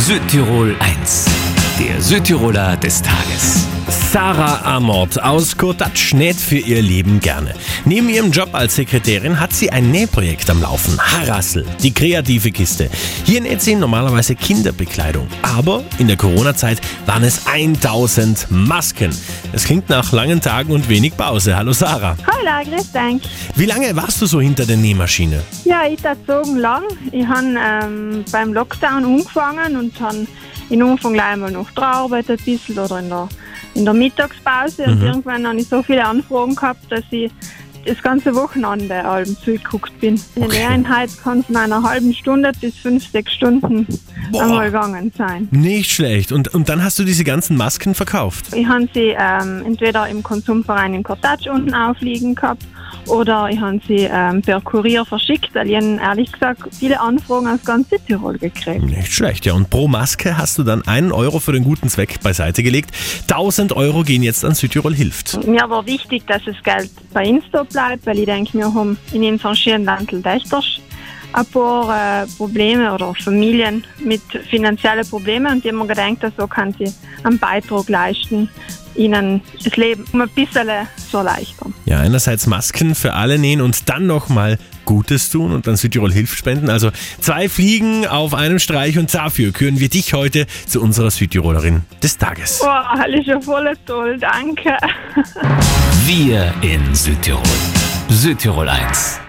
Südtirol 1, der Südtiroler des Tages. Sarah Amort aus Kurtatsch näht für ihr Leben gerne. Neben ihrem Job als Sekretärin hat sie ein Nähprojekt am Laufen. Harassel, die kreative Kiste. Hier näht sie normalerweise Kinderbekleidung. Aber in der Corona-Zeit waren es 1000 Masken. Es klingt nach langen Tagen und wenig Pause. Hallo Sarah. Hallo, grüß dich. Wie lange warst du so hinter der Nähmaschine? Ja, ich so lang. Ich habe beim Lockdown angefangen und habe in Anfang gleich mal noch gearbeitet ein bisschen oder in der Mittagspause. Und irgendwann habe ich so viele Anfragen gehabt, dass ich das ganze Wochenende allem zugeguckt bin. Eine Näheinheit kann von einer halben Stunde bis 5-6 Stunden einmal gegangen sein. Nicht schlecht. Und dann hast du diese ganzen Masken verkauft? Ich habe sie entweder im Konsumverein in Kurtatsch unten aufliegen gehabt oder ich habe sie per Kurier verschickt, weil ich habe, ehrlich gesagt viele Anfragen aus ganz Südtirol gekriegt. Nicht schlecht, ja. Und pro Maske hast du dann 1 Euro für den guten Zweck beiseite gelegt. 1000 Euro gehen jetzt an Südtirol hilft. Mir war wichtig, dass das Geld bei uns da bleibt, weil ich denke, wir haben in unseren schönen Ländl ein paar Probleme oder Familien mit finanziellen Problemen und ich habe mir gedacht, so kann sie einen Beitrag leisten, ihnen das Leben ein bisschen zu erleichtern. Ja, einerseits Masken für alle nähen und dann nochmal Gutes tun und dann Südtirol Hilft spenden. Also 2 Fliegen auf einem Streich und dafür küren wir dich heute zu unserer Südtirolerin des Tages. Boah, das ist ja voll toll, danke. Wir in Südtirol. Südtirol 1.